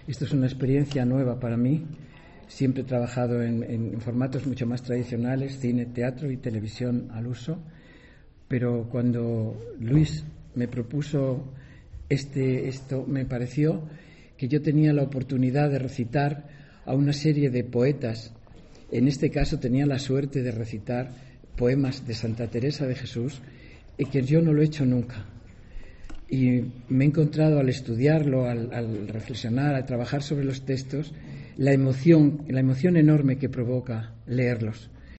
Esto es una experiencia nueva para mí. Siempre he trabajado en formatos mucho más tradicionales, cine, teatro y televisión al uso, pero cuando Luis me propuso esto, me pareció que yo tenía la oportunidad de recitar a una serie de poetas. En este caso tenía la suerte de recitar poemas de Santa Teresa de Jesús, y que yo no lo he hecho nunca. Y me he encontrado al estudiarlo, al reflexionar, al trabajar sobre los textos, la emoción enorme que provoca leerlos.